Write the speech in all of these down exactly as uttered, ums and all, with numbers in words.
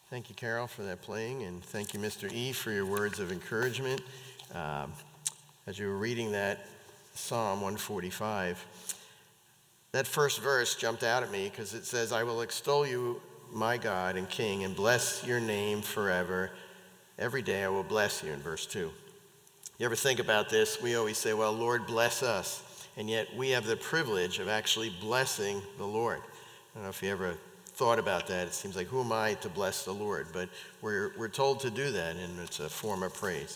Thank you, Carol, for that playing, and thank you, Mister E, for your words of encouragement. Um, as you were reading that Psalm one forty-five, that first verse jumped out at me because it says, I will extol you, my God and King, and bless your name forever. Every day I will bless you, in verse two. You ever think about this? We always say, well, Lord, bless us. And yet we have the privilege of actually blessing the Lord. I don't know if you ever thought about that. It seems like, who am I to bless the Lord? But we're we're told to do that, and it's a form of praise.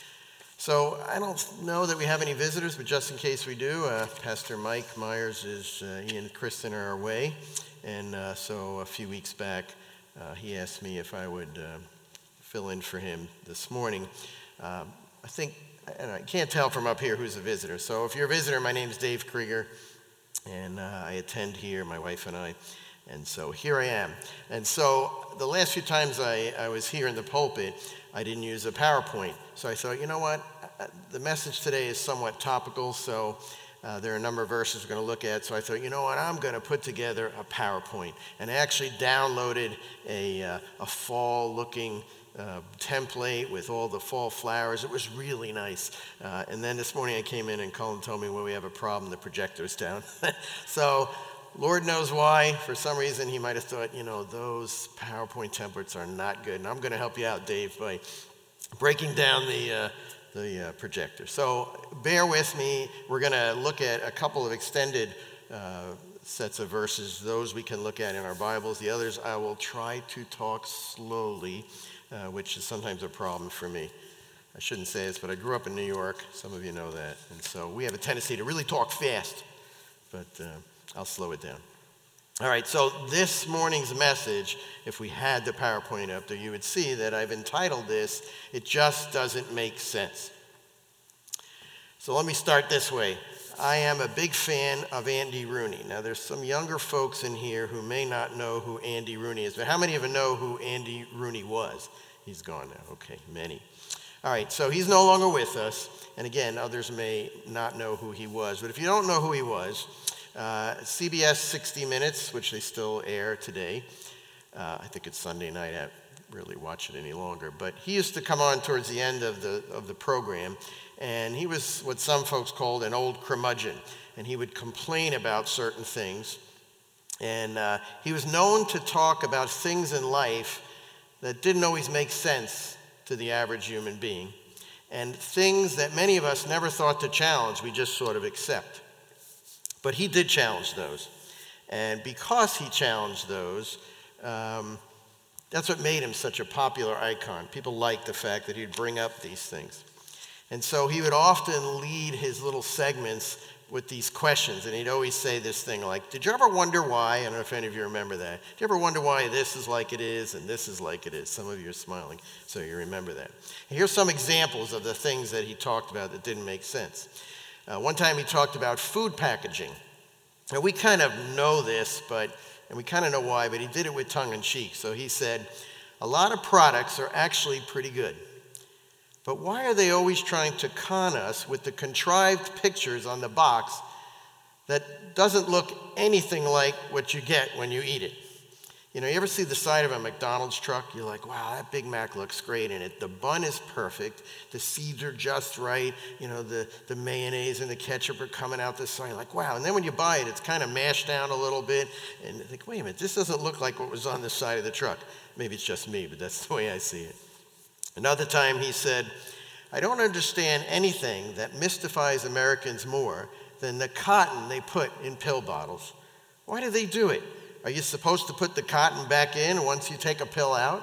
So I don't know that we have any visitors, but just in case we do, uh, Pastor Mike Myers is, uh, he and Kristen are away. And uh, so a few weeks back, uh, he asked me if I would uh, fill in for him this morning. Um, I think, and I can't tell from up here who's a visitor. So if you're a visitor, my name's Dave Krieger, and uh, I attend here, my wife and I. And so here I am. And so the last few times I, I was here in the pulpit, I didn't use a PowerPoint. So I thought, you know what? The message today is somewhat topical, so uh, there are a number of verses we're going to look at. So I thought, you know what? I'm going to put together a PowerPoint. And I actually downloaded a, uh, a fall-looking uh, template with all the fall flowers. It was really nice. Uh, and then this morning I came in and Colin told me, well, we have a problem. The projector's down. So Lord knows why. For some reason, he might have thought, you know, those PowerPoint templates are not good. And I'm going to help you out, Dave, by breaking down the uh, the uh, projector. So bear with me. We're going to look at a couple of extended uh, sets of verses. Those we can look at in our Bibles. The others, I will try to talk slowly, uh, which is sometimes a problem for me. I shouldn't say this, but I grew up in New York. Some of you know that. And so we have a tendency to really talk fast. But Uh, I'll slow it down. All right, so this morning's message, if we had the PowerPoint up there, you would see that I've entitled this, It Just Doesn't Make Sense. So let me start this way. I am a big fan of Andy Rooney. Now, there's some younger folks in here who may not know who Andy Rooney is, but how many of you know who Andy Rooney was? He's gone now. Okay, many. All right, so he's no longer with us. And again, others may not know who he was. But if you don't know who he was, Uh, C B S sixty minutes, which they still air today. Uh, I think it's Sunday night. I don't really watch it any longer. But he used to come on towards the end of the of the program, and he was what some folks called an old curmudgeon. And he would complain about certain things. And uh, he was known to talk about things in life that didn't always make sense to the average human being, and things that many of us never thought to challenge, we just sort of accept. But he did challenge those. And because he challenged those, um, that's what made him such a popular icon. People liked the fact that he'd bring up these things. And so he would often lead his little segments with these questions. And he'd always say this thing like, did you ever wonder why? I don't know if any of you remember that. Did you ever wonder why this is like it is and this is like it is? Some of you are smiling, so you remember that. And here's some examples of the things that he talked about that didn't make sense. Uh, one time he talked about food packaging. Now we kind of know this, but and we kind of know why, but he did it with tongue in cheek. So he said, a lot of products are actually pretty good. But why are they always trying to con us with the contrived pictures on the box that doesn't look anything like what you get when you eat it? You know, you ever see the side of a McDonald's truck? You're like, wow, that Big Mac looks great in it. The bun is perfect. The seeds are just right. You know, the, the mayonnaise and the ketchup are coming out the side. You're like, wow. And then when you buy it, it's kind of mashed down a little bit. And you think, wait a minute, this doesn't look like what was on the side of the truck. Maybe it's just me, but that's the way I see it. Another time he said, I don't understand anything that mystifies Americans more than the cotton they put in pill bottles. Why do they do it? Are you supposed to put the cotton back in once you take a pill out?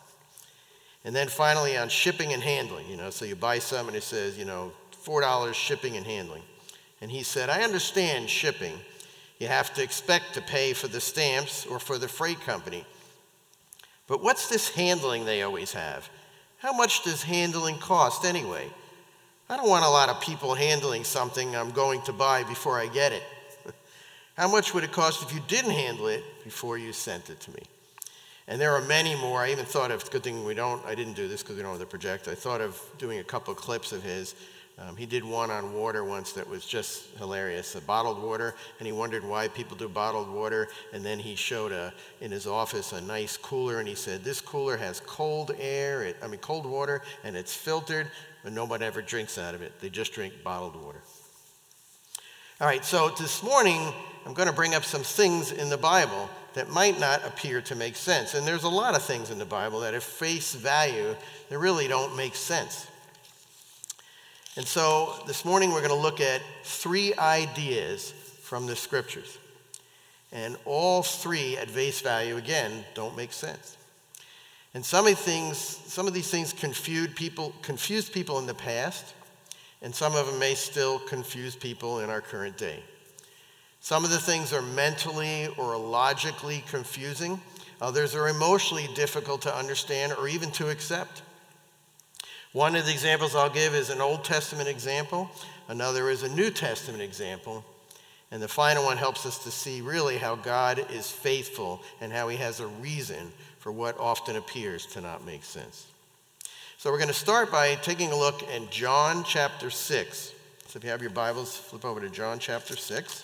And then finally on shipping and handling, you know, so you buy some and it says, you know, four dollars shipping and handling. And he said, I understand shipping. You have to expect to pay for the stamps or for the freight company. But what's this handling they always have? How much does handling cost anyway? I don't want a lot of people handling something I'm going to buy before I get it. How much would it cost if you didn't handle it before you sent it to me? And there are many more. I even thought of, good thing we don't, I didn't do this because we don't have the projector. I thought of doing a couple of clips of his. Um, he did one on water once that was just hilarious, a bottled water, and he wondered why people do bottled water. And then he showed a, in his office a nice cooler, and he said, this cooler has cold air, it, I mean cold water, and it's filtered, but nobody ever drinks out of it. They just drink bottled water. All right, so this morning, I'm going to bring up some things in the Bible that might not appear to make sense. And there's a lot of things in the Bible that at face value, they really don't make sense. And so this morning we're going to look at three ideas from the scriptures. And all three at face value, again, don't make sense. And some of, things, some of these things confused people, confused people in the past, and some of them may still confuse people in our current day. Some of the things are mentally or logically confusing. Others are emotionally difficult to understand or even to accept. One of the examples I'll give is an Old Testament example. Another is a New Testament example. And the final one helps us to see really how God is faithful and how he has a reason for what often appears to not make sense. So we're going to start by taking a look at John chapter six. So if you have your Bibles, flip over to John chapter six.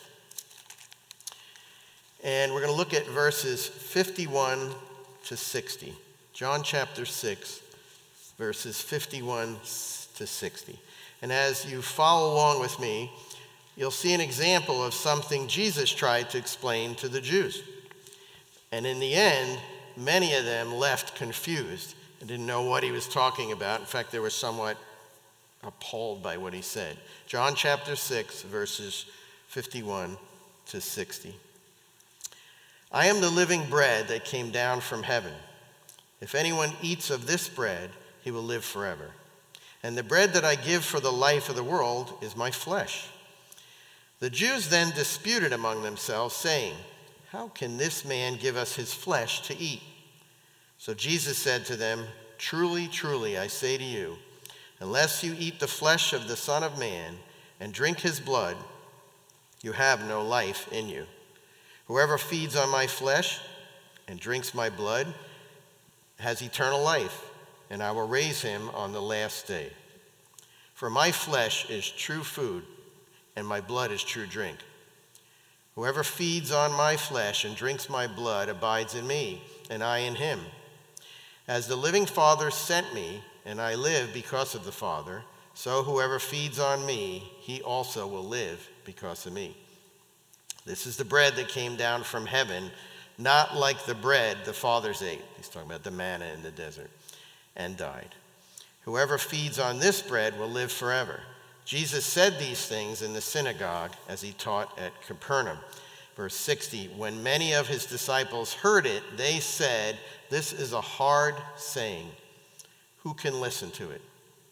And we're going to look at verses fifty-one to sixty. John chapter six. Verses fifty-one to sixty. And as you follow along with me, you'll see an example of something Jesus tried to explain to the Jews. And in the end, many of them left confused and didn't know what he was talking about. In fact, they were somewhat appalled by what he said. John chapter six, verses fifty-one to sixty. I am the living bread that came down from heaven. If anyone eats of this bread, he will live forever. And the bread that I give for the life of the world is my flesh. The Jews then disputed among themselves, saying, how can this man give us his flesh to eat? So Jesus said to them, truly, truly, I say to you, unless you eat the flesh of the Son of Man and drink his blood, you have no life in you. Whoever feeds on my flesh and drinks my blood has eternal life, and I will raise him on the last day. For my flesh is true food, and my blood is true drink. Whoever feeds on my flesh and drinks my blood abides in me, and I in him. As the living Father sent me, and I live because of the Father, so whoever feeds on me, he also will live because of me. This is the bread that came down from heaven, not like the bread the fathers ate. He's talking about the manna in the desert. And died. Whoever feeds on this bread will live forever. Jesus said these things in the synagogue as he taught at Capernaum. Verse sixty, when many of his disciples heard it, they said, this is a hard saying. Who can listen to it?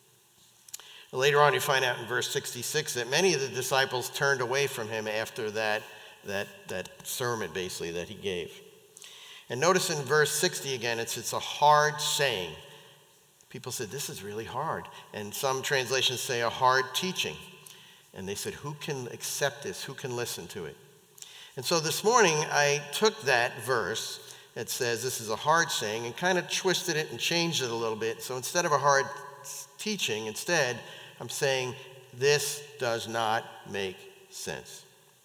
Later on, you find out in verse sixty-six that many of the disciples turned away from him after that, that, that sermon, basically, that he gave. And notice in verse sixty again, it's, it's a hard saying. People said, this is really hard. And some translations say a hard teaching. And they said, who can accept this? Who can listen to it? And so this morning, I took that verse that says this is a hard saying and kind of twisted it and changed it a little bit. So instead of a hard teaching, instead, I'm saying this does not make sense.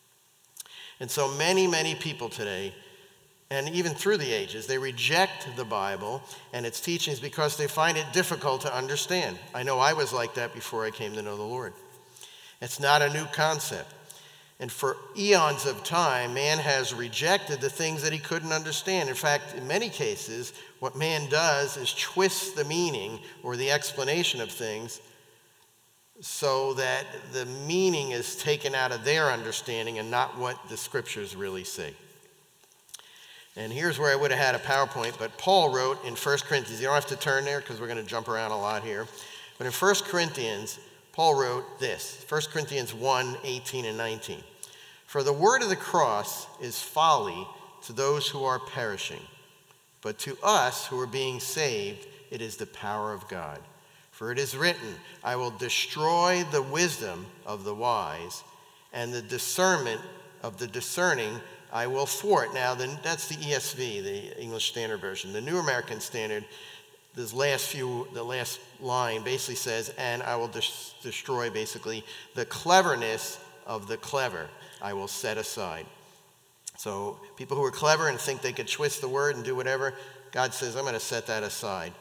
And so many, many people today, and even through the ages, they reject the Bible and its teachings because they find it difficult to understand. I know I was like that before I came to know the Lord. It's not a new concept. And for eons of time, man has rejected the things that he couldn't understand. In fact, in many cases, what man does is twist the meaning or the explanation of things so that the meaning is taken out of their understanding and not what the scriptures really say. And here's where I would have had a PowerPoint, but Paul wrote in First Corinthians, you don't have to turn there because we're going to jump around a lot here, but in First Corinthians, Paul wrote this, First Corinthians one, eighteen and nineteen. For the word of the cross is folly to those who are perishing, but to us who are being saved, it is the power of God. For it is written, I will destroy the wisdom of the wise, and the discernment of the discerning I will thwart. Now, then, that's the E S V, the English Standard Version. The New American Standard this last few, the last line basically says, and I will des- destroy basically the cleverness of the clever. I will set aside. So people who are clever and think they could twist the word and do whatever, God says, I'm going to set that aside.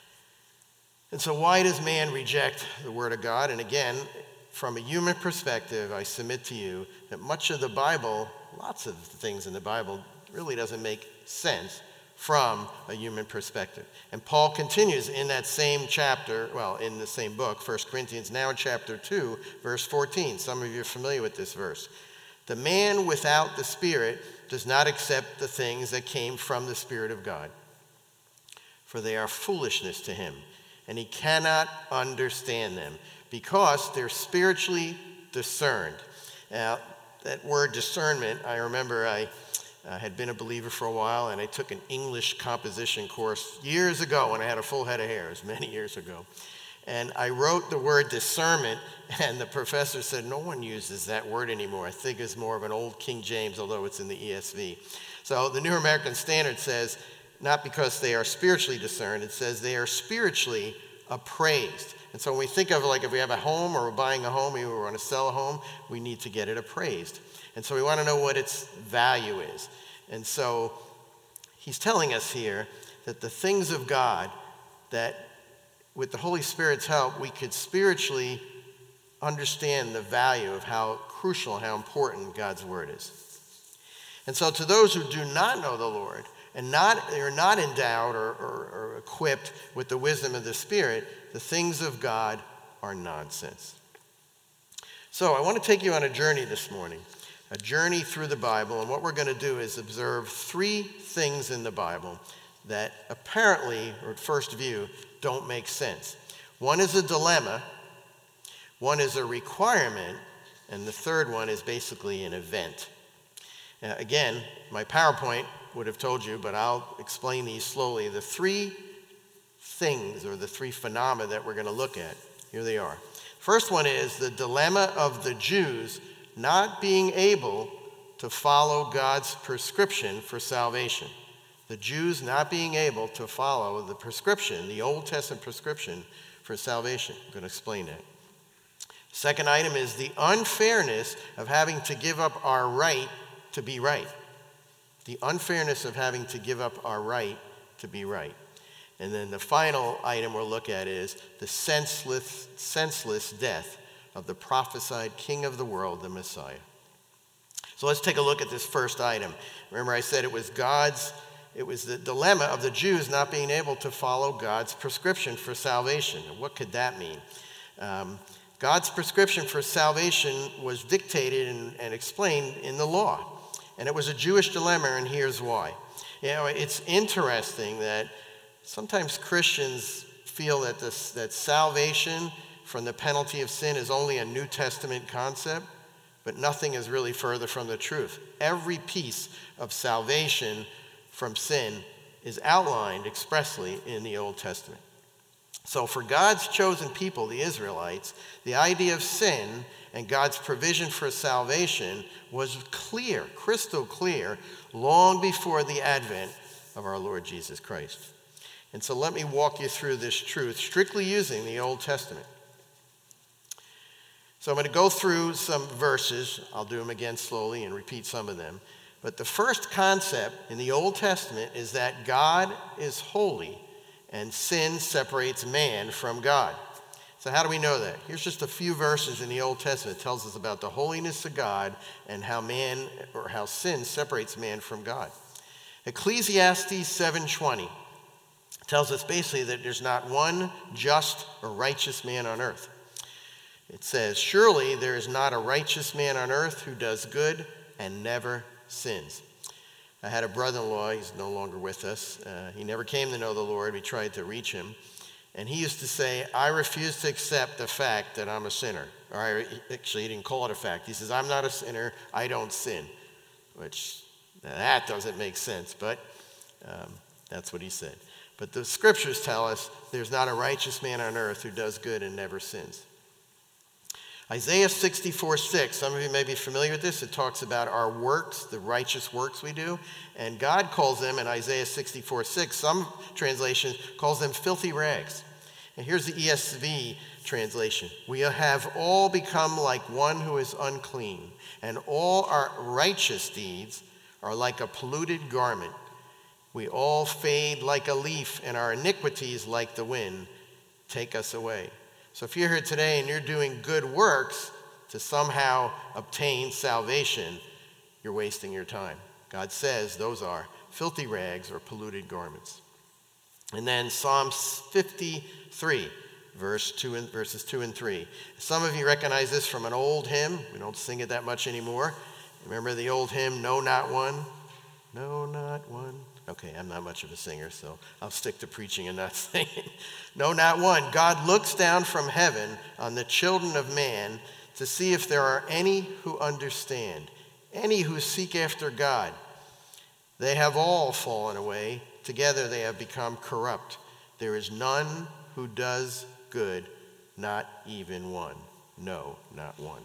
And so why does man reject the word of God? And again, from a human perspective, I submit to you that much of the Bible, lots of things in the Bible, really doesn't make sense from a human perspective. And Paul continues in that same chapter, well, in the same book, First Corinthians, now in chapter two, verse fourteen. Some of you are familiar with this verse. The man without the Spirit does not accept the things that came from the Spirit of God, for they are foolishness to him, and he cannot understand them, because they're spiritually discerned. Now, that word discernment, I remember I uh, had been a believer for a while, and I took an English composition course years ago when I had a full head of hair. It was many years ago. And I wrote the word discernment, and the professor said, no one uses that word anymore. I think it's more of an old King James, although it's in the E S V. So the New American Standard says, not because they are spiritually discerned, it says they are spiritually appraised. And so when we think of, like, if we have a home or we're buying a home, or we want to sell a home, we need to get it appraised. And so we want to know what its value is. And so he's telling us here that the things of God, that with the Holy Spirit's help, we could spiritually understand the value of how crucial and how important God's word is. And so to those who do not know the Lord, and not are not endowed or, or, or equipped with the wisdom of the Spirit, the things of God are nonsense. So I want to take you on a journey this morning, a journey through the Bible, and what we're going to do is observe three things in the Bible that apparently, or at first view, don't make sense. One is a dilemma, one is a requirement, and the third one is basically an event. Now, again, my PowerPoint would have told you, but I'll explain these slowly. The three things, or the three phenomena that we're going to look at, here they are. First one is the dilemma of the Jews not being able to follow God's prescription for salvation. The Jews not being able to follow the prescription, the Old Testament prescription for salvation. I'm going to explain that. Second item is the unfairness of having to give up our right to be right. The unfairness of having to give up our right to be right. And then the final item we'll look at is the senseless, senseless death of the prophesied King of the world, the Messiah. So let's take a look at this first item. Remember, I said it was God's, it was the dilemma of the Jews not being able to follow God's prescription for salvation. And what could that mean? Um, God's prescription for salvation was dictated and, and explained in the law. And it was a Jewish dilemma, and here's why. You know, it's interesting that sometimes Christians feel that this, that salvation from the penalty of sin is only a New Testament concept, but nothing is really further from the truth. Every piece of salvation from sin is outlined expressly in the Old Testament. So for God's chosen people, the Israelites, the idea of sin and God's provision for salvation was clear, crystal clear, long before the advent of our Lord Jesus Christ. And so let me walk you through this truth, strictly using the Old Testament. So I'm going to go through some verses. I'll do them again slowly and repeat some of them. But the first concept in the Old Testament is that God is holy and sin separates man from God. So how do we know that? Here's just a few verses in the Old Testament that tells us about the holiness of God and how man, or how sin separates man from God. Ecclesiastes seven twenty tells us basically that there's not one just or righteous man on earth. It says, surely there is not a righteous man on earth who does good and never sins. I had a brother-in-law, he's no longer with us. Uh, he never came to know the Lord. We tried to reach him. And he used to say, I refuse to accept the fact that I'm a sinner. Or I, actually, he didn't call it a fact. He says, I'm not a sinner, I don't sin. Which, that doesn't make sense, but um, that's what he said. But the scriptures tell us there's not a righteous man on earth who does good and never sins. Isaiah sixty-four six, some of you may be familiar with this. It talks about our works, the righteous works we do. And God calls them in Isaiah sixty-four six, some translations calls them filthy rags. And here's the E S V translation. We have all become like one who is unclean, and all our righteous deeds are like a polluted garment. We all fade like a leaf, and our iniquities like the wind take us away. So if you're here today and you're doing good works to somehow obtain salvation, you're wasting your time. God says those are filthy rags or polluted garments. And then Psalm fifty-three, verse two and, verses two and three. Some of you recognize this from an old hymn. We don't sing it that much anymore. Remember the old hymn, No, Not One? No, not one. Okay, I'm not much of a singer, so I'll stick to preaching and not singing. No, not one. God looks down from heaven on the children of man to see if there are any who understand, any who seek after God. They have all fallen away. Together they have become corrupt. There is none who does good, not even one. No, not one.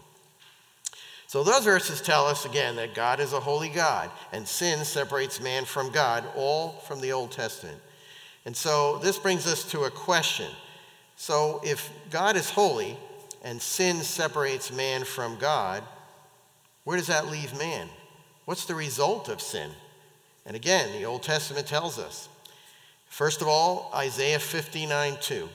So those verses tell us, again, that God is a holy God, and sin separates man from God, all from the Old Testament. And so this brings us to a question. So if God is holy and sin separates man from God, where does that leave man? What's the result of sin? And again, the Old Testament tells us. First of all, Isaiah fifty-nine two.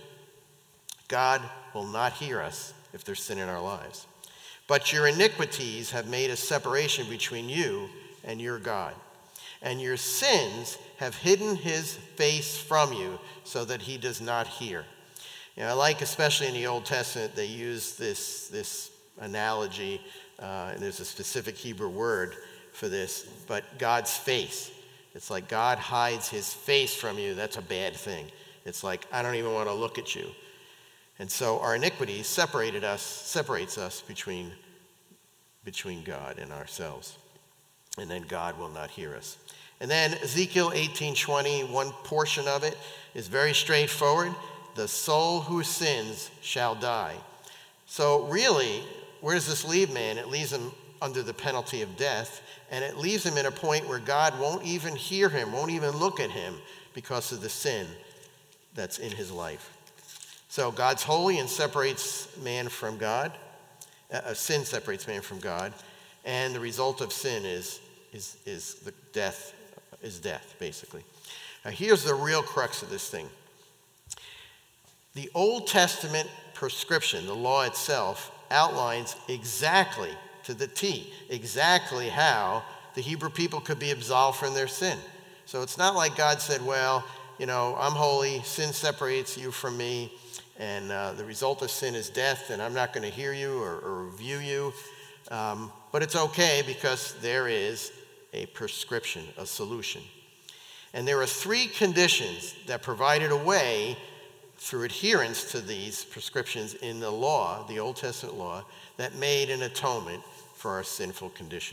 God will not hear us if there's sin in our lives. But your iniquities have made a separation between you and your God. And your sins have hidden his face from you so that he does not hear. You know, I like, especially in the Old Testament, they use this, this analogy, uh, and there's a specific Hebrew word for this, but God's face. It's like God hides his face from you. That's a bad thing. It's like, I don't even want to look at you. And so our iniquity separated us, separates us between, between God and ourselves. And then God will not hear us. And then Ezekiel eighteen twenty, one portion of it is very straightforward. The soul who sins shall die. So really, where does this leave man? It leaves him under the penalty of death, and it leaves him in a point where God won't even hear him, won't even look at him because of the sin that's in his life. So God's holy and separates man from God. Uh, sin separates man from God, and the result of sin is is is the death is death basically. Now here's the real crux of this thing. The Old Testament prescription, the law itself, outlines exactly to the T, exactly how the Hebrew people could be absolved from their sin. So it's not like God said, well, you know, I'm holy, sin separates you from me, and uh, the result of sin is death, and I'm not going to hear you or, or view you. Um, but it's okay because there is a prescription, a solution. And there are three conditions that provided a way through adherence to these prescriptions in the law, the Old Testament law, that made an atonement for our sinful condition.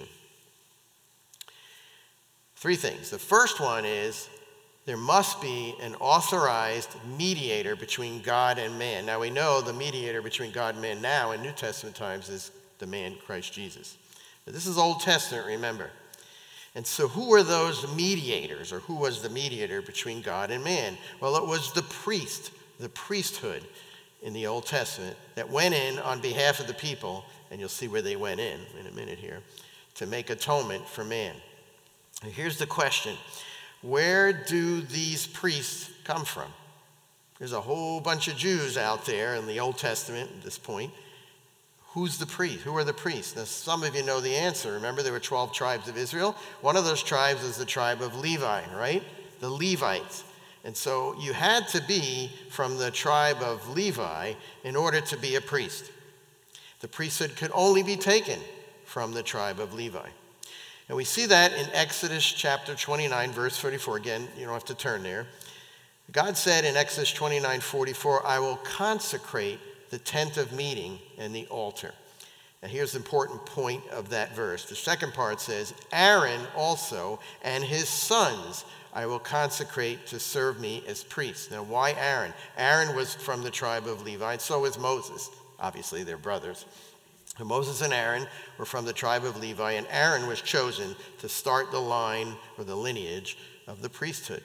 Three things. The first one is there must be an authorized mediator between God and man. Now we know the mediator between God and man now in New Testament times is the man Christ Jesus. But this is Old Testament, remember. And so who were those mediators, or who was the mediator between God and man? Well, it was the priest, the priesthood in the Old Testament that went in on behalf of the people, and you'll see where they went in in a minute here, to make atonement for man. And here's the question. Where do these priests come from? There's a whole bunch of Jews out there in the Old Testament at this point. Who's the priest? Who are the priests? Now, some of you know the answer. Remember, there were twelve tribes of Israel. One of those tribes is the tribe of Levi, right? The Levites. And so you had to be from the tribe of Levi in order to be a priest. The priesthood could only be taken from the tribe of Levi. And we see that in Exodus chapter twenty-nine, verse thirty-four. Again, you don't have to turn there. God said in Exodus twenty-nine forty-four, I will consecrate the tent of meeting and the altar. Now here's the important point of that verse. The second part says, Aaron also and his sons I will consecrate to serve me as priests. Now why Aaron? Aaron was from the tribe of Levi, and so was Moses. Obviously, they're brothers. And Moses and Aaron were from the tribe of Levi, and Aaron was chosen to start the line or the lineage of the priesthood.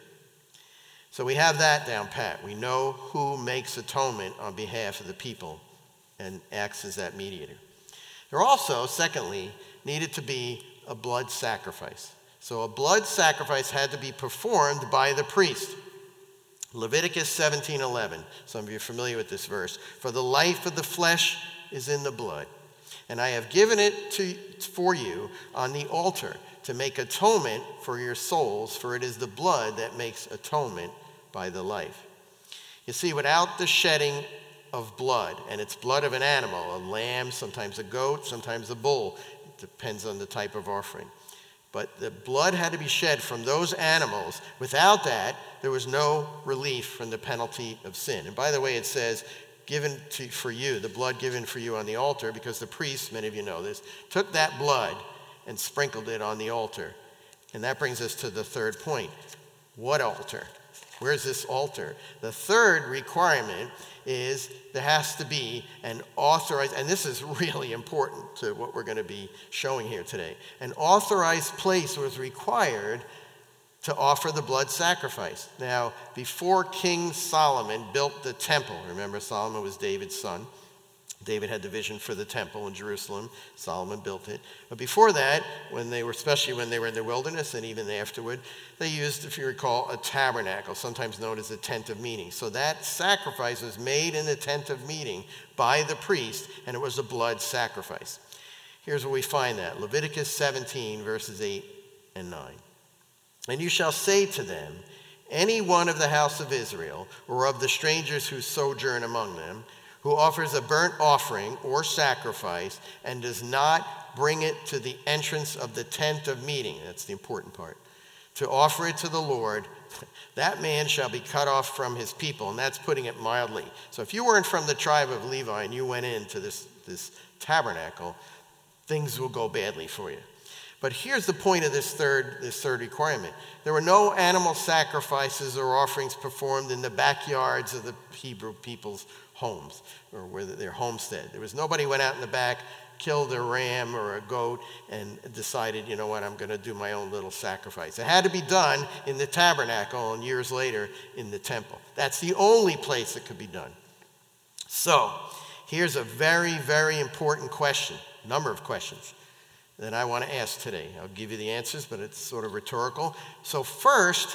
So we have that down pat. We know who makes atonement on behalf of the people and acts as that mediator. There also, secondly, needed to be a blood sacrifice. So a blood sacrifice had to be performed by the priest. Leviticus seventeen eleven. Some of you are familiar with this verse. For the life of the flesh is in the blood, and I have given it to, for you on the altar to make atonement for your souls, for it is the blood that makes atonement by the life. You see, without the shedding of blood, and it's blood of an animal, a lamb, sometimes a goat, sometimes a bull, it depends on the type of offering. But the blood had to be shed from those animals. Without that, there was no relief from the penalty of sin. And by the way, it says, given to, for you, the blood given for you on the altar, because the priest, many of you know this, took that blood and sprinkled it on the altar. And that brings us to the third point. What altar? Where's this altar? The third requirement is there has to be an authorized, and this is really important to what we're going to be showing here today. An authorized place was required to offer the blood sacrifice. Now, before King Solomon built the temple, remember Solomon was David's son. David had the vision for the temple in Jerusalem. Solomon built it. But before that, when they were, especially when they were in the wilderness and even afterward, they used, if you recall, a tabernacle, sometimes known as a tent of meeting. So that sacrifice was made in the tent of meeting by the priest, and it was a blood sacrifice. Here's where we find that. Leviticus seventeen, verses eight and nine. And you shall say to them, any one of the house of Israel, or of the strangers who sojourn among them, who offers a burnt offering or sacrifice and does not bring it to the entrance of the tent of meeting, that's the important part, to offer it to the Lord, that man shall be cut off from his people. And that's putting it mildly. So if you weren't from the tribe of Levi and you went into this, this tabernacle, things will go badly for you. But here's the point of this third, this third requirement. There were no animal sacrifices or offerings performed in the backyards of the Hebrew people's homes or where their homestead. There was nobody went out in the back, killed a ram or a goat, and decided, you know what, I'm going to do my own little sacrifice. It had to be done in the tabernacle and years later in the temple. That's the only place it could be done. So here's a very, very important question, number of questions that I want to ask today. I'll give you the answers, but it's sort of rhetorical. So first,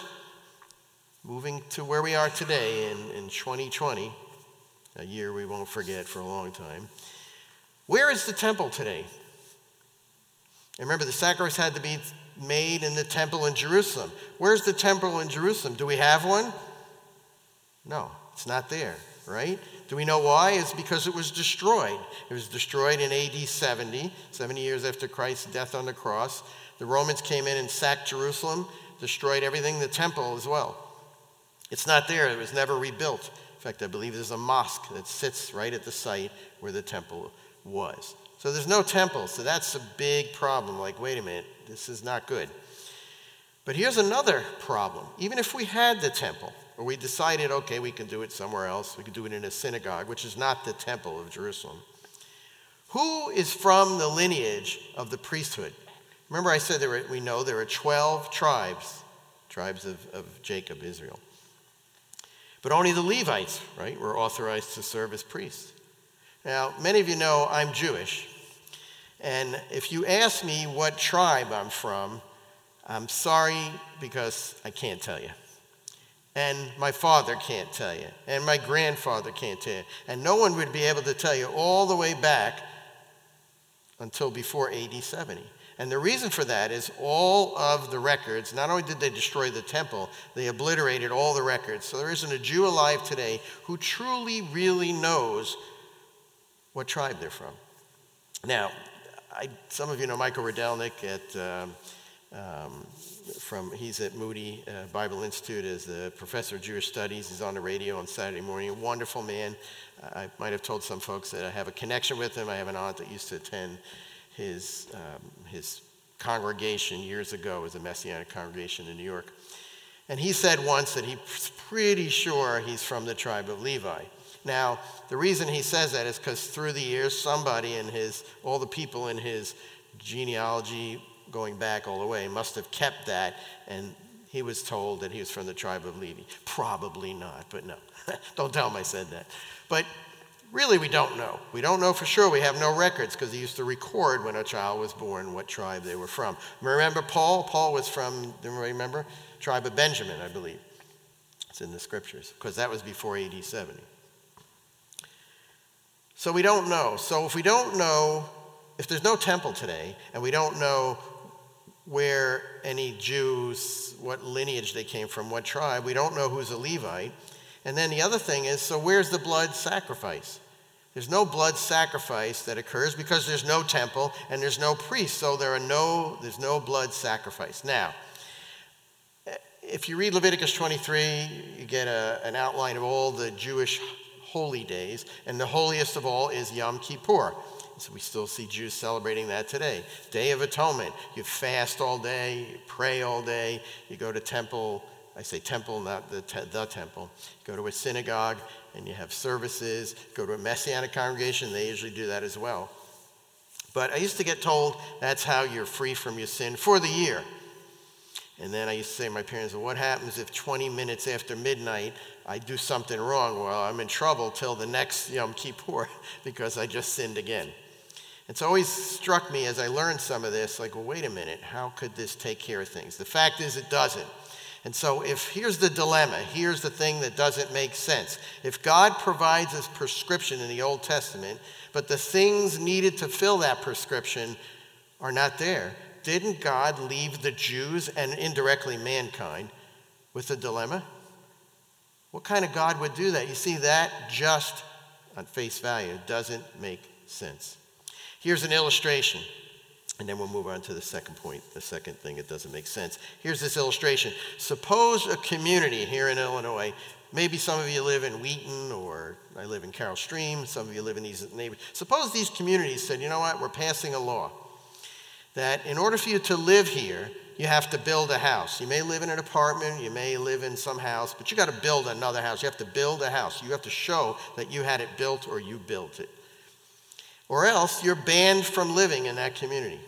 moving to where we are today in, in twenty twenty, a year we won't forget for a long time, where is the temple today? And remember, the sacrifice had to be made in the temple in Jerusalem. Where's the temple in Jerusalem? Do we have one? No, it's not there, right? Do we know why? It's because it was destroyed. It was destroyed in A D seventy, seventy years after Christ's death on the cross. The Romans came in and sacked Jerusalem, destroyed everything, the temple as well. It's not there. It was never rebuilt. In fact, I believe there's a mosque that sits right at the site where the temple was. So there's no temple. So that's a big problem. Like, wait a minute, this is not good. But here's another problem. Even if we had the temple, or we decided, okay, we can do it somewhere else. We could do it in a synagogue, which is not the temple of Jerusalem. Who is from the lineage of the priesthood? Remember I said there were, we know there are twelve tribes, tribes of, of Jacob, Israel. But only the Levites, right, were authorized to serve as priests. Now, many of you know I'm Jewish. And if you ask me what tribe I'm from, I'm sorry because I can't tell you. And my father can't tell you. And my grandfather can't tell you. And no one would be able to tell you all the way back until before A D seventy. And the reason for that is all of the records, not only did they destroy the temple, they obliterated all the records. So there isn't a Jew alive today who truly, really knows what tribe they're from. Now, I, some of you know Michael Rydelnik at... Um, Um, from he's at Moody uh, Bible Institute as the professor of Jewish studies. He's on the radio on Saturday morning. A wonderful man. I might have told some folks that I have a connection with him. I have an aunt that used to attend his um, his congregation years ago. It was a Messianic congregation in New York. And he said once that he's pretty sure he's from the tribe of Levi. Now, the reason he says that is because through the years, somebody in his, all the people in his genealogy going back all the way must have kept that, and he was told that he was from the tribe of Levi. Probably not, but no. Don't tell him I said that. But really, we don't know. We don't know for sure. We have no records because he used to record when a child was born what tribe they were from. Remember Paul? Paul was from, do you remember? Tribe of Benjamin, I believe. It's in the scriptures because that was before A D seventy. So we don't know. So if we don't know, if there's no temple today and we don't know where any Jews, what lineage they came from, what tribe, we don't know who's a Levite. And then the other thing is, so where's the blood sacrifice? There's no blood sacrifice that occurs because there's no temple and there's no priest. So there are no, there's no blood sacrifice. Now, if you read Leviticus twenty-three, you get a, an outline of all the Jewish holy days. And the holiest of all is Yom Kippur. So we still see Jews celebrating that today. Day of Atonement. You fast all day, you pray all day, you go to temple. I say temple, not the, te- the temple. You go to a synagogue and you have services. Go to a Messianic congregation, they usually do that as well. But I used to get told that's how you're free from your sin for the year. And then I used to say to my parents, well, what happens if twenty minutes after midnight I do something wrong? Well, I'm in trouble till the next Yom Kippur because I just sinned again. It's always struck me as I learned some of this, like, well, wait a minute, how could this take care of things? The fact is it doesn't. And so if here's the dilemma, here's the thing that doesn't make sense. If God provides us prescription in the Old Testament, but the things needed to fill that prescription are not there, didn't God leave the Jews and indirectly mankind with a dilemma? What kind of God would do that? You see, that just on face value doesn't make sense. Here's an illustration. And then we'll move on to the second point, the second thing that doesn't make sense. Here's this illustration. Suppose a community here in Illinois, maybe some of you live in Wheaton or I live in Carroll Stream, some of you live in these neighborhoods. Suppose these communities said, you know what, we're passing a law that in order for you to live here, you have to build a house. You may live in an apartment, you may live in some house, but you got to build another house. You have to build a house. You have to show that you had it built or you built it. Or else you're banned from living in that community.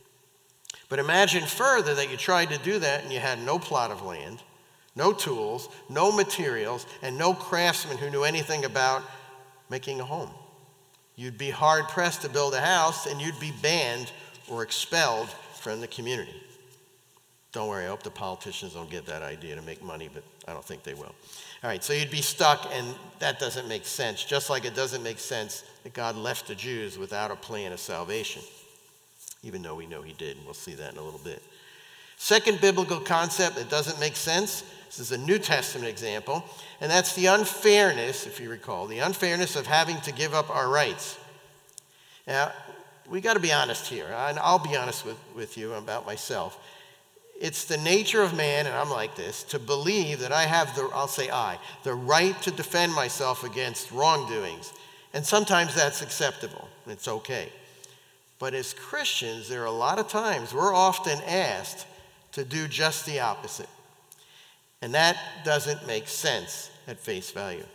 But imagine further that you tried to do that and you had no plot of land, no tools, no materials, and no craftsman who knew anything about making a home. You'd be hard-pressed to build a house and you'd be banned or expelled from the community. Don't worry, I hope the politicians don't get that idea to make money, but I don't think they will. All right, so you'd be stuck, and that doesn't make sense, just like it doesn't make sense that God left the Jews without a plan of salvation, even though we know he did, and we'll see that in a little bit. Second biblical concept that doesn't make sense, this is a New Testament example, and that's the unfairness, if you recall, the unfairness of having to give up our rights. Now, we got to be honest here, and I'll be honest with, with you about myself. It's the nature of man, and I'm like this, to believe that I have the, I'll say I, the right to defend myself against wrongdoings. And sometimes that's acceptable. It's okay. But as Christians, there are a lot of times we're often asked to do just the opposite. And that doesn't make sense at face value.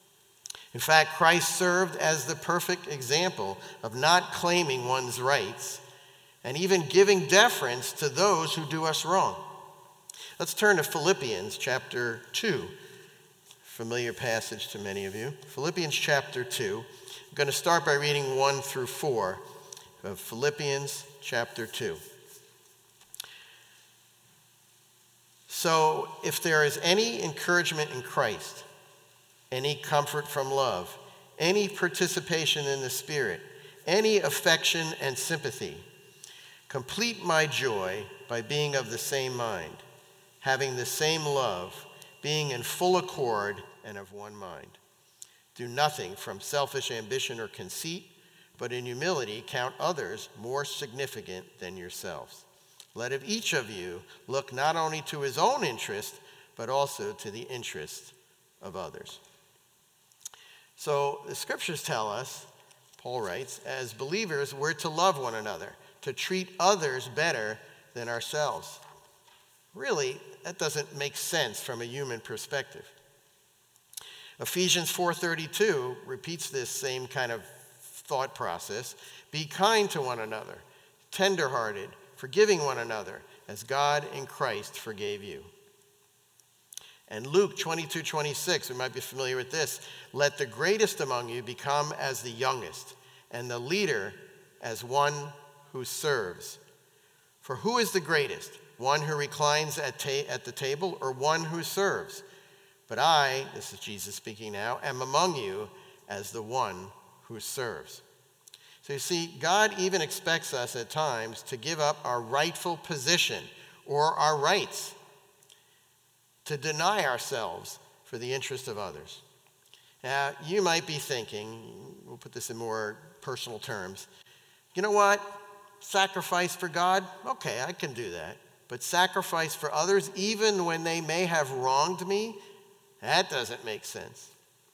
In fact, Christ served as the perfect example of not claiming one's rights and even giving deference to those who do us wrong. Let's turn to Philippians chapter two. Familiar passage to many of you. Philippians chapter two. I'm going to start by reading one through four of Philippians chapter two. So, if there is any encouragement in Christ, any comfort from love, any participation in the Spirit, any affection and sympathy, complete my joy by being of the same mind, having the same love, being in full accord and of one mind. Do nothing from selfish ambition or conceit, but in humility count others more significant than yourselves. Let of each of you look not only to his own interest, but also to the interest of others. So the scriptures tell us, Paul writes, as believers, we're to love one another, to treat others better than ourselves. Really, that doesn't make sense from a human perspective. Ephesians four thirty-two repeats this same kind of thought process. Be kind to one another, tenderhearted, forgiving one another, as God in Christ forgave you. And Luke twenty-two twenty-six, we might be familiar with this. Let the greatest among you become as the youngest, and the leader as one who serves. For who is the greatest? One who reclines at, ta- at the table, or one who serves? But I, this is Jesus speaking now, am among you as the one who serves. So you see, God even expects us at times to give up our rightful position or our rights, to deny ourselves for the interest of others. Now, you might be thinking, we'll put this in more personal terms, you know what? Sacrifice for God? Okay, I can do that. But sacrifice for others, even when they may have wronged me? That doesn't make sense.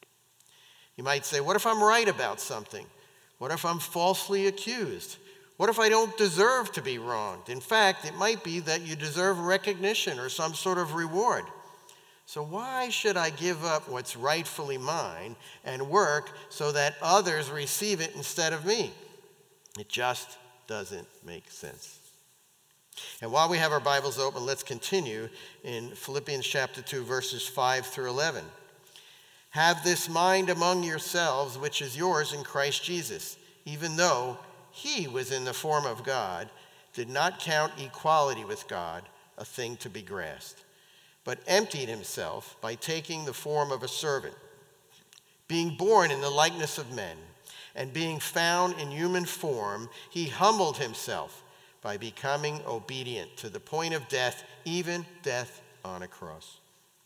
You might say, what if I'm right about something? What if I'm falsely accused? What if I don't deserve to be wronged? In fact, it might be that you deserve recognition or some sort of reward. So why should I give up what's rightfully mine and work so that others receive it instead of me? It just doesn't make sense. And while we have our Bibles open, let's continue in Philippians chapter two, verses five through eleven. Have this mind among yourselves, which is yours in Christ Jesus, even though he was in the form of God, did not count equality with God a thing to be grasped, but emptied himself by taking the form of a servant, being born in the likeness of men, and being found in human form, he humbled himself by becoming obedient to the point of death, even death on a cross.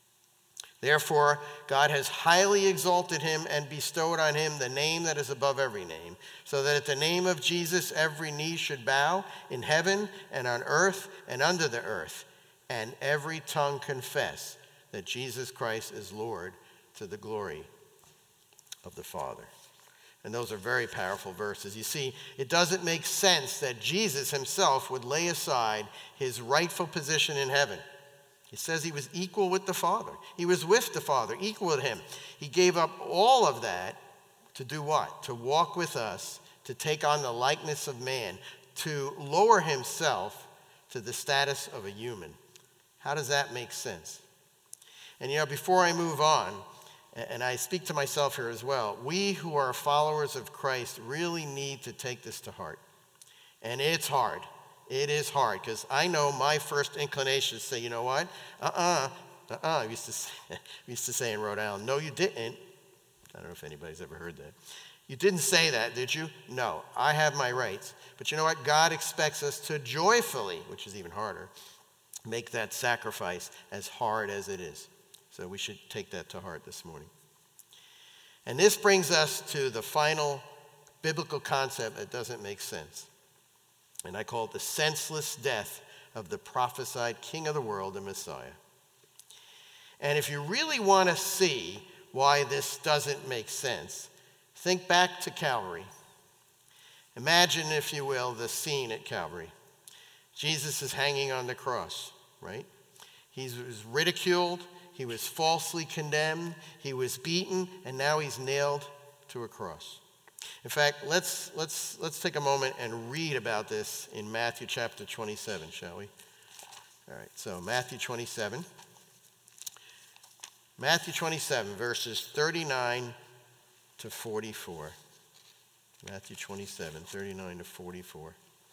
Therefore, God has highly exalted him and bestowed on him the name that is above every name, so that at the name of Jesus every knee should bow in heaven and on earth and under the earth, and every tongue confess that Jesus Christ is Lord, to the glory of the Father. And those are very powerful verses. You see, it doesn't make sense that Jesus himself would lay aside his rightful position in heaven. It says he was equal with the Father. He was with the Father, equal with him. He gave up all of that to do what? To walk with us, to take on the likeness of man, to lower himself to the status of a human. How does that make sense? And you know, before I move on, and I speak to myself here as well, we who are followers of Christ really need to take this to heart. And it's hard. It is hard, because I know my first inclination is to say, you know what? Uh-uh, uh-uh. We used to say, we used to say in Rhode Island, no, you didn't. I don't know if anybody's ever heard that. You didn't say that, did you? No, I have my rights. But you know what? God expects us to joyfully, which is even harder, make that sacrifice, as hard as it is. So we should take that to heart this morning. And this brings us to the final biblical concept that doesn't make sense. And I call it the senseless death of the prophesied King of the world, the Messiah. And if you really want to see why this doesn't make sense, think back to Calvary. Imagine, if you will, the scene at Calvary. Jesus is hanging on the cross, right? He was ridiculed, he was falsely condemned, he was beaten, and now he's nailed to a cross. In fact, let's let's let's take a moment and read about this in Matthew chapter twenty-seven, shall we? All right, so Matthew twenty-seven. Matthew twenty-seven, verses thirty-nine to forty-four. Matthew twenty-seven, thirty-nine to forty-four.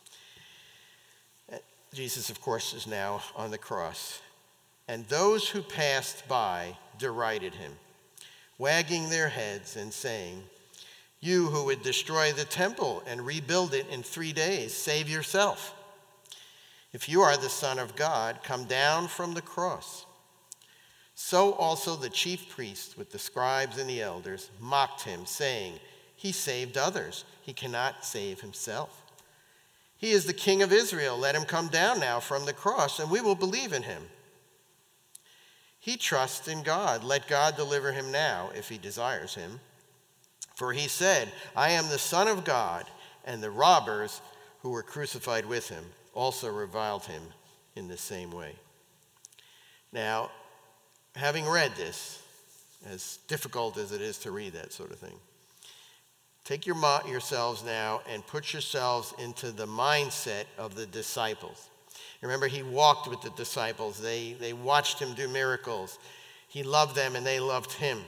Jesus, of course, is now on the cross. And those who passed by derided him, wagging their heads and saying, "You who would destroy the temple and rebuild it in three days, save yourself. If you are the Son of God, come down from the cross." So also the chief priests with the scribes and the elders mocked him, saying, "He saved others. He cannot save himself. He is the King of Israel. Let him come down now from the cross, and we will believe in him. He trusts in God. Let God deliver him now, if he desires him. For he said, 'I am the Son of God,' and the robbers who were crucified with him also reviled him in the same way." Now, having read this, as difficult as it is to read that sort of thing. Take your mo- yourselves now and put yourselves into the mindset of the disciples. Remember, he walked with the disciples. They, they watched him do miracles. He loved them and they loved him.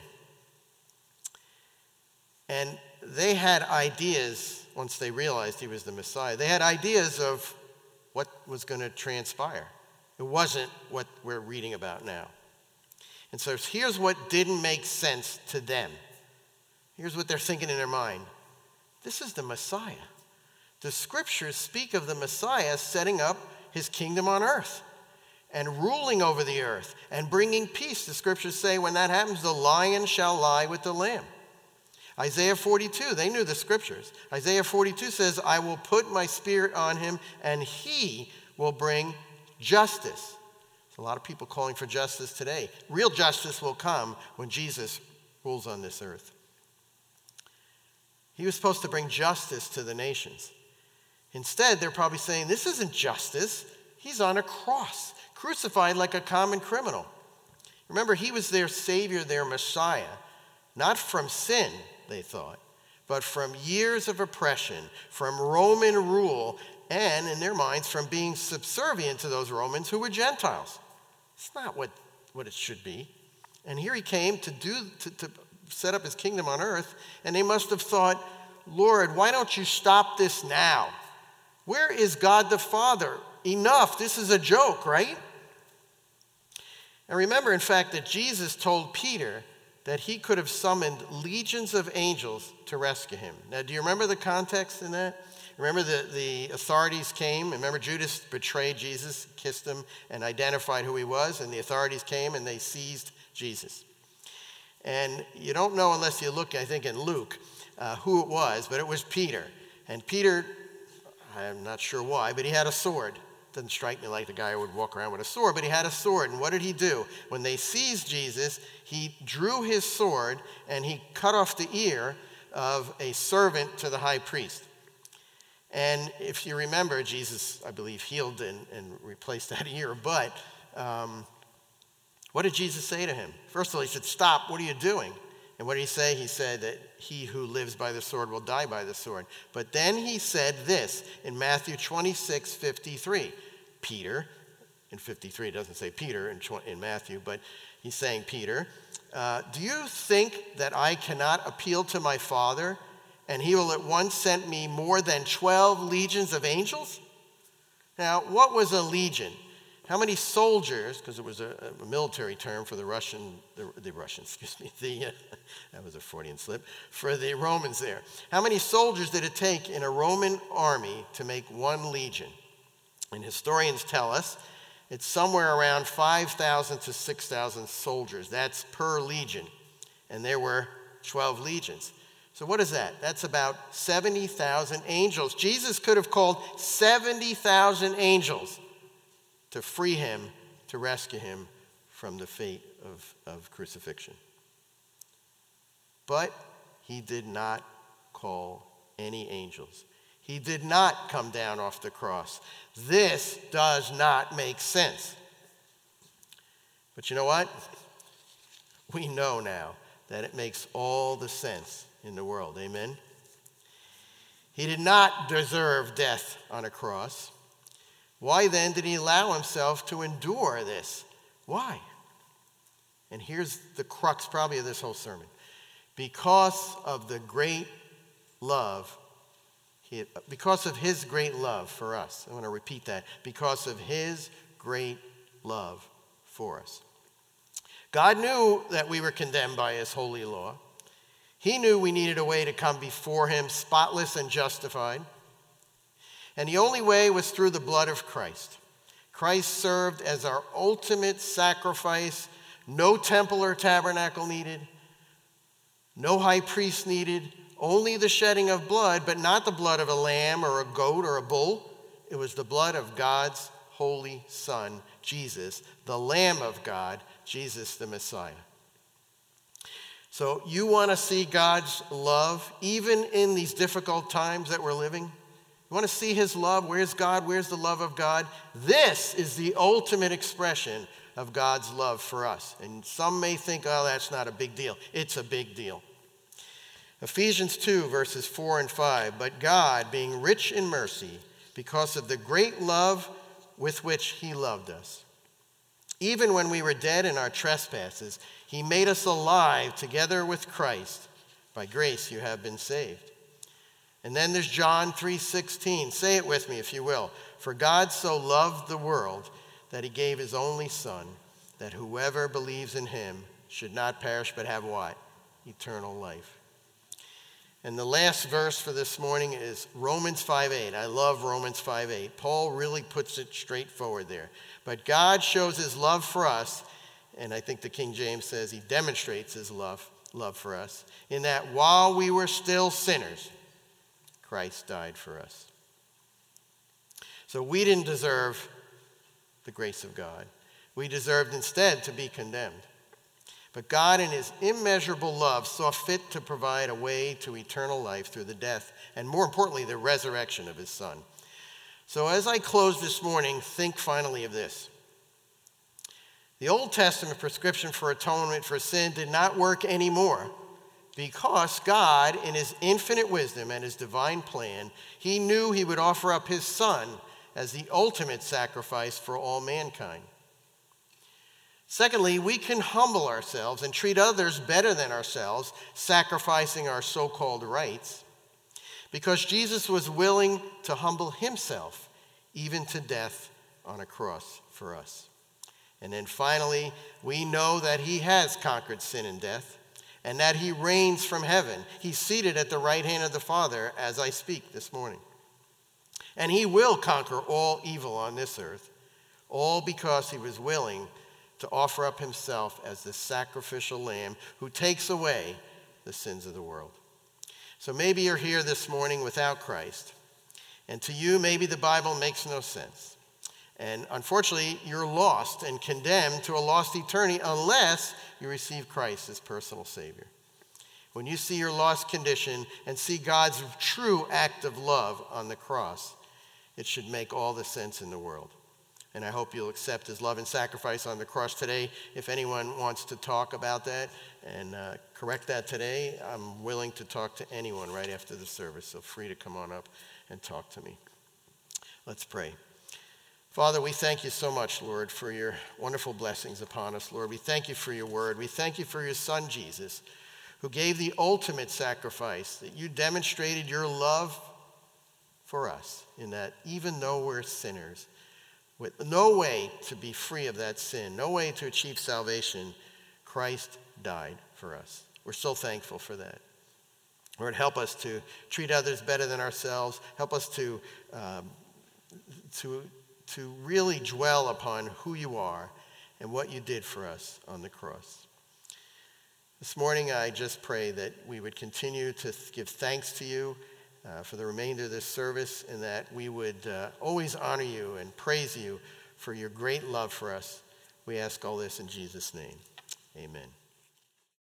And they had ideas, once they realized he was the Messiah, they had ideas of what was going to transpire. It wasn't what we're reading about now. And so here's what didn't make sense to them. Here's what they're thinking in their mind. This is the Messiah. The scriptures speak of the Messiah setting up his kingdom on earth and ruling over the earth and bringing peace. The scriptures say when that happens, the lion shall lie with the lamb. Isaiah forty-two, they knew the scriptures. Isaiah forty-two says, I will put my spirit on him and he will bring justice. There's a lot of people calling for justice today. Real justice will come when Jesus rules on this earth. He was supposed to bring justice to the nations. Instead, they're probably saying, this isn't justice. He's on a cross, crucified like a common criminal. Remember, he was their Savior, their Messiah, not from sin, they thought, but from years of oppression, from Roman rule, and in their minds, from being subservient to those Romans who were Gentiles. It's not what, what it should be. And here he came to do to, to set up his kingdom on earth, and they must have thought, Lord, why don't you stop this now? Where is God the Father? Enough. This is a joke, right? And remember, in fact, that Jesus told Peter that he could have summoned legions of angels to rescue him. Now, do you remember the context in that? Remember the, the authorities came. Remember Judas betrayed Jesus, kissed him, and identified who he was. And the authorities came and they seized Jesus. And you don't know unless you look, I think, in Luke, uh, who it was, but it was Peter. And Peter, I'm not sure why, but he had a sword. Doesn't strike me like the guy who would walk around with a sword, but he had a sword. And what did he do? When they seized Jesus, he drew his sword and he cut off the ear of a servant to the high priest. And if you remember, Jesus, I believe, healed and, and replaced that ear. But um, what did Jesus say to him? First of all, he said, stop, what are you doing? And what did he say? He said that he who lives by the sword will die by the sword. But then he said this in Matthew twenty-six fifty-three. Peter, in fifty-three, it doesn't say Peter in, in Matthew, but he's saying, Peter, uh, do you think that I cannot appeal to my Father and he will at once send me more than twelve legions of angels? Now, what was a legion? How many soldiers, because it was a, a military term for the Russian, the, the Russians, excuse me, the, uh, that was a Freudian slip, for the Romans there. How many soldiers did it take in a Roman army to make one legion? And historians tell us it's somewhere around five thousand to six thousand soldiers. That's per legion. And there were twelve legions. So what is that? That's about seventy thousand angels. Jesus could have called seventy thousand angels to free him, to rescue him from the fate of, of crucifixion. But he did not call any angels. He did not come down off the cross. This does not make sense. But you know what? We know now that it makes all the sense in the world. Amen? He did not deserve death on a cross. Why then did he allow himself to endure this? Why? And here's the crux probably of this whole sermon. Because of the great love, he, because of his great love for us. I want to repeat that. Because of his great love for us. God knew that we were condemned by his holy law. He knew we needed a way to come before him spotless and justified. And the only way was through the blood of Christ. Christ served as our ultimate sacrifice. No temple or tabernacle needed. No high priest needed. Only the shedding of blood, but not the blood of a lamb or a goat or a bull. It was the blood of God's holy Son, Jesus, the Lamb of God, Jesus the Messiah. So you want to see God's love, even in these difficult times that we're living? You want to see his love? Where's God? Where's the love of God? This is the ultimate expression of God's love for us. And some may think, oh, that's not a big deal. It's a big deal. Ephesians two, verses four and five. But God, being rich in mercy, because of the great love with which he loved us, even when we were dead in our trespasses, he made us alive together with Christ. By grace you have been saved. And then there's John three sixteen. Say it with me if you will. For God so loved the world that he gave his only Son, that whoever believes in him should not perish but have what? Eternal life. And the last verse for this morning is Romans five eight. I love Romans five eight. Paul really puts it straightforward there. But God shows his love for us, and I think the King James says he demonstrates his love, love for us, in that while we were still sinners, Christ died for us. So we didn't deserve the grace of God. We deserved instead to be condemned. But God in his immeasurable love saw fit to provide a way to eternal life through the death and, more importantly, the resurrection of his Son. So as I close this morning, think finally of this. The Old Testament prescription for atonement for sin did not work anymore because God, in his infinite wisdom and his divine plan, he knew he would offer up his Son as the ultimate sacrifice for all mankind. Secondly, we can humble ourselves and treat others better than ourselves, sacrificing our so-called rights, because Jesus was willing to humble himself, even to death on a cross for us. And then finally, we know that he has conquered sin and death, and that he reigns from heaven. He's seated at the right hand of the Father as I speak this morning. And he will conquer all evil on this earth, all because he was willing to offer up himself as the sacrificial lamb who takes away the sins of the world. So maybe you're here this morning without Christ, and to you maybe the Bible makes no sense. And unfortunately, you're lost and condemned to a lost eternity unless you receive Christ as personal Savior. When you see your lost condition and see God's true act of love on the cross, it should make all the sense in the world. And I hope you'll accept his love and sacrifice on the cross today. If anyone wants to talk about that and uh, correct that today, I'm willing to talk to anyone right after the service. So free to come on up and talk to me. Let's pray. Father, we thank you so much, Lord, for your wonderful blessings upon us, Lord. We thank you for your word. We thank you for your Son, Jesus, who gave the ultimate sacrifice, that you demonstrated your love for us in that even though we're sinners, with no way to be free of that sin, no way to achieve salvation, Christ died for us. We're so thankful for that. Lord, help us to treat others better than ourselves. Help us to, um, to, to really dwell upon who you are and what you did for us on the cross. This morning, I just pray that we would continue to give thanks to you Uh, for the remainder of this service, and that we would uh, always honor you and praise you for your great love for us. We ask all this in Jesus' name. Amen.